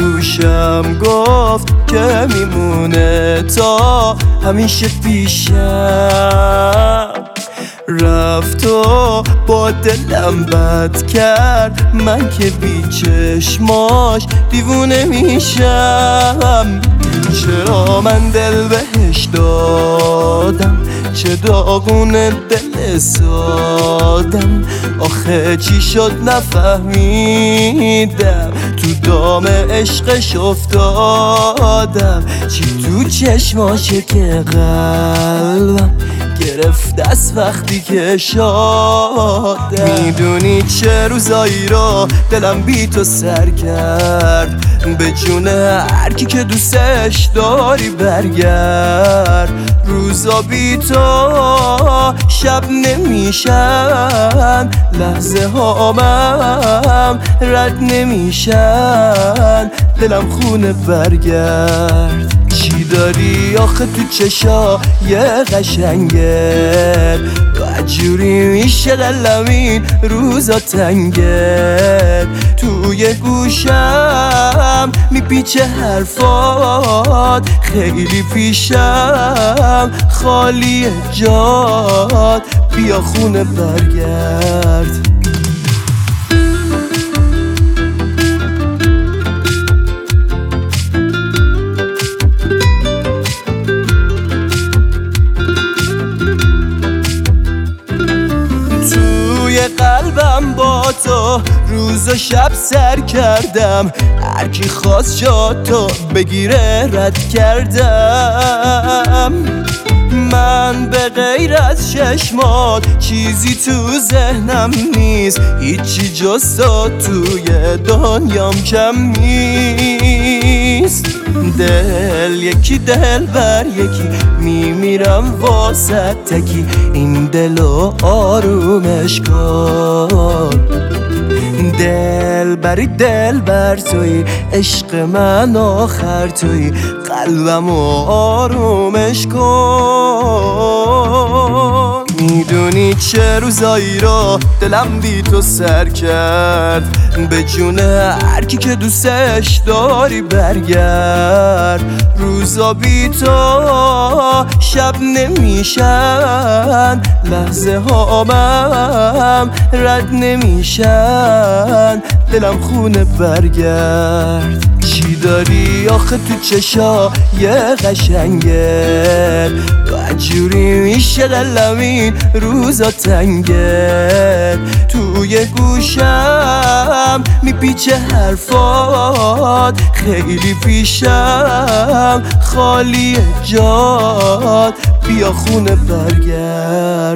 گوشم گفت که میمونه تا همیشه پیشم. رفت و با دلم بد کرد، من که بی چشماش دیوونه میشم. چرا من دل بهش دادم، چه داغونه دل سادم. آخه چی شد نفهمیدم، تو دام عشقش افتادم. چی تو چشماشه که قلبم گرفت از وقتی که شادم. میدونی چه روزایی رو دلم بی تو سر کرد، به جون هرکی که دوستش داری برگرد. روزا بی تو شب نمیشن، لحظه هامم رد نمیشن. دلم خونه برگرد. چی داری آخه تو چشا یه قشنگه، بجوری میشه دلم این روزا تنگه. توی گوشم میپیچه حرفات، خیلی پیشم خالی جات. بیا خونه برگرد. قلبم با تو روز و شب سر کردم، هرکی خواست جا تو بگیره رد کردم. من به غیر از چشمات چیزی تو ذهنم نیست، هیچی جز تو توی دنیام کم نیست. دل یکی دل بر یکی میمیرم واسه تکی، این دلو آرومش کن. دل بری دل بر توی، عشق من آخر توی، قلبمو آرومش کن. میدونی چه روزایی رو دلم بی تو سر کرد، به جون هرکی که دوستش داری برگرد. روزا بی تو شب نمیشن، لحظه هامم رد نمیشن. دلم خونه برگرد. چی داری آخه تو چشا یه قشنگه، بجوری میشه دلم این روزا تنگه. توی گوشم میپیچه حرفات، خیلی پیشم خالی جات. بیا خونه برگرد.